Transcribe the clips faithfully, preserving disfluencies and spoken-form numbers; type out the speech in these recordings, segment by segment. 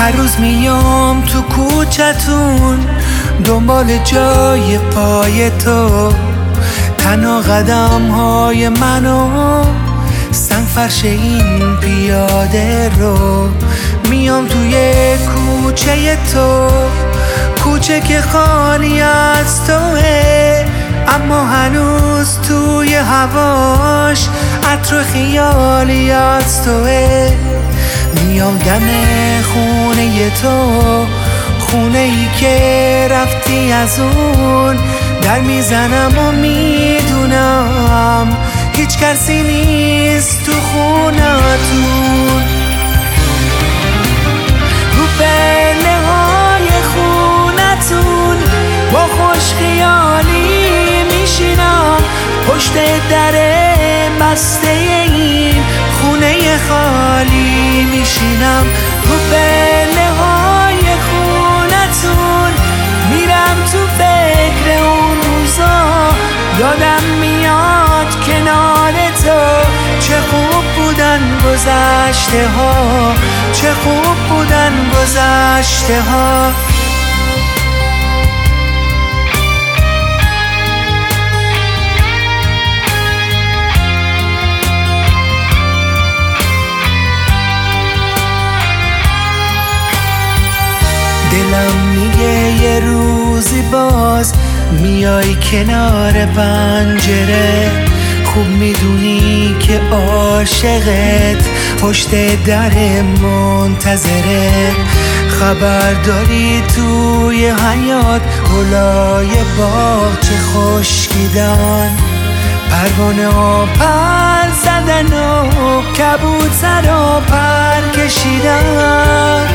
هر روز میام تو کوچتون دنبال جای پای تو، تنها قدم های منو سنگ فرش این پیاده رو. میام توی کوچه تو، کوچه که خالی از توه، اما هنوز توی هواش عطر خیالی از توه. میام دم خونه تو، خونه ای که رفتی از اون، در میزنم و میدونم هیچ کسی نیست تو خونتون. رو پله های خونتون با خوش خیالی میشینم، پشت در بسته این خونه خالی میشینم. رو پله های خونتون میرم تو فکر اون روزا، یادم میاد کنار تو چه خوب بودن گذشته ها، چه خوب بودن گذشته ها. دلم میگه یه روزی باز میای کنار پنجره، خوب میدونی که عاشقت پشت در منتظره. خبر داری توی حیاط گلای باغ چه خشکیدن، پروانه ها پر زدن و کبوتر ها پر کشیدن.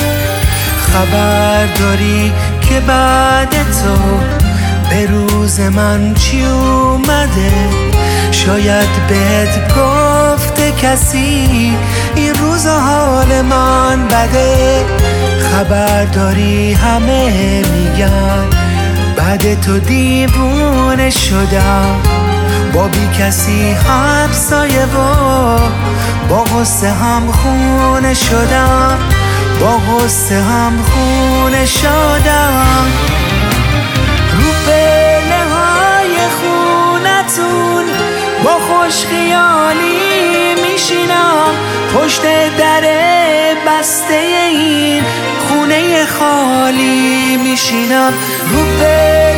خبر داری که بعد تو به روز من چی اومده، شاید بهت گفته کسی این روز حال من بده. خبر داری همه میگن بعد تو دیوونه شدم، با بی کسی همسایه و با غصه هم خونه شدم، با غصه هم خونه شدم. رو پله های خونتون با خوش خیالی میشینم، پشت در بسته این خونه خالی میشینم. رو